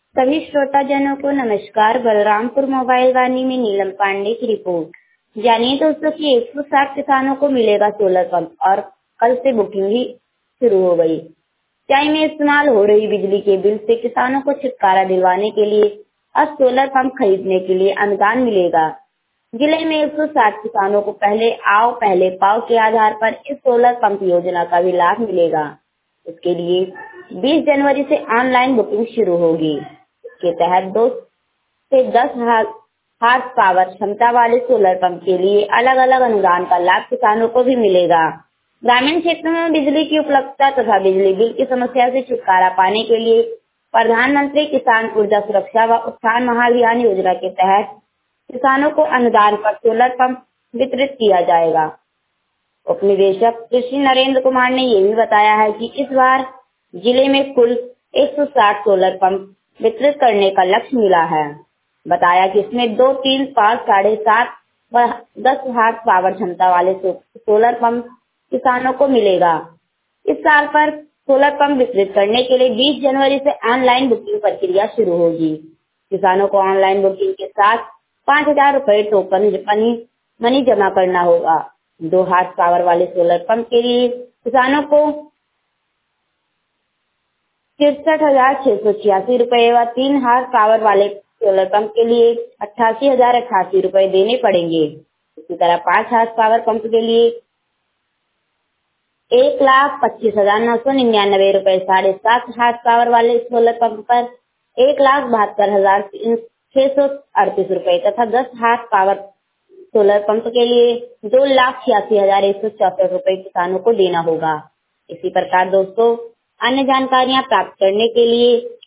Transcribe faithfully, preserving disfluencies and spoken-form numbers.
सभी श्रोताजनों को नमस्कार। बलरामपुर मोबाइल वाणी में नीलम पांडे की रिपोर्ट। जानिए दोस्तों कि एक सौ साठ किसानों को मिलेगा सोलर पंप और कल से बुकिंग भी शुरू हो गई। सिंचाई में इस्तेमाल हो रही बिजली के बिल से किसानों को छुटकारा दिलवाने के लिए अब सोलर पंप खरीदने के लिए अनुदान मिलेगा। जिले में एक सौ साठ किसानों को पहले आओ पहले पाओ के आधार पर इस सोलर पंप योजना का भी लाभ मिलेगा। इसके लिए बीस जनवरी से ऑनलाइन बुकिंग शुरू होगी। के तहत दो से दस हार्स पावर क्षमता वाले सोलर पंप के लिए अलग अलग अनुदान का लाभ किसानों को भी मिलेगा। ग्रामीण क्षेत्रों में बिजली की उपलब्धता तथा बिजली बिल की समस्या से छुटकारा पाने के लिए प्रधानमंत्री किसान ऊर्जा सुरक्षा व उत्थान महाअभियान योजना के तहत किसानों को अनुदान पर सोलर पंप वितरित किया जाएगा। उप निदेशक कृषि नरेंद्र कुमार ने ये भी बताया है कि इस बार जिले में कुल एक सौ साठ सोलर पंप वितरित करने का लक्ष्य मिला है। बताया कि इसमें दो तीन पाँच साढ़े सात व दस हार्स पावर क्षमता वाले सोलर पंप किसानों को मिलेगा। इस साल पर सोलर पंप वितरित करने के लिए बीस जनवरी से ऑनलाइन बुकिंग प्रक्रिया शुरू होगी। किसानों को ऑनलाइन बुकिंग के साथ पाँच हजार रूपए टोकन मनी मनी जमा करना होगा। दो हार्स पावर वाले सोलर पंप के लिए किसानों को तिरसठ हजार छह सौ छियासी रूपए व तीन हार्स पावर वाले सोलर पंप के लिए अट्ठासी हजार अट्ठासी रूपए देने पड़ेंगे। इसी तरह पाँच हार्स पावर पंप के लिए एक लाख पच्चीस हजार नौ सौ निन्यानवे रूपए, साढ़े सात हार्स पावर वाले सोलर पंप पर एक लाख बहत्तर हजार छह सौ अड़तीस रूपए तथा दस हार्स पावर सोलर पंप के लिए दो लाख छियासी हजार एक सौ चौसठ रूपए किसानों को देना होगा। इसी प्रकार दोस्तों अन्य जानकारियां प्राप्त करने के लिए